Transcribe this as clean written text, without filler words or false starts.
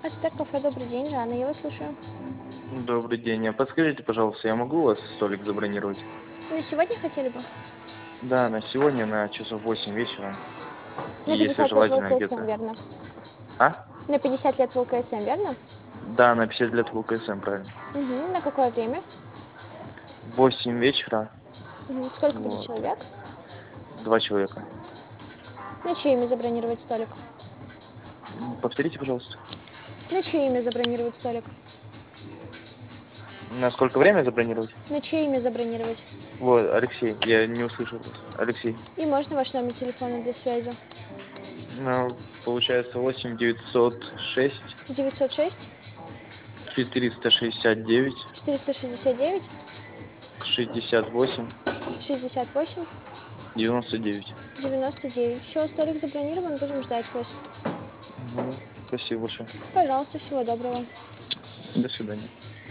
Астер кафе, добрый день, Жанна, я вас слушаю. Добрый день. А подскажите, пожалуйста, я могу у вас столик забронировать? На сегодня хотели бы? Да, на сегодня на часов 8 вечера. И На если 50 лет в желательно ЛКСМ, где-то... верно? А? На 50 лет в ЛКСМ, верно? Да, на 50 лет в УКСМ, правильно. Угу. На какое время? 8 вечера. Угу. Сколько будет Вот. человек? 2 человека. На чье имя забронировать столик? Повторите, пожалуйста. На чье имя забронировать столик? На сколько время забронировать? На чье имя забронировать? Вот, Алексей, я не услышал вас. Алексей. И можно ваш номер телефона для связи? Ну, получается 8 906 906 469 469 68 68 99. 99. Все, столик забронирован, будем ждать вас. Спасибо большое. Пожалуйста, всего доброго. До свидания.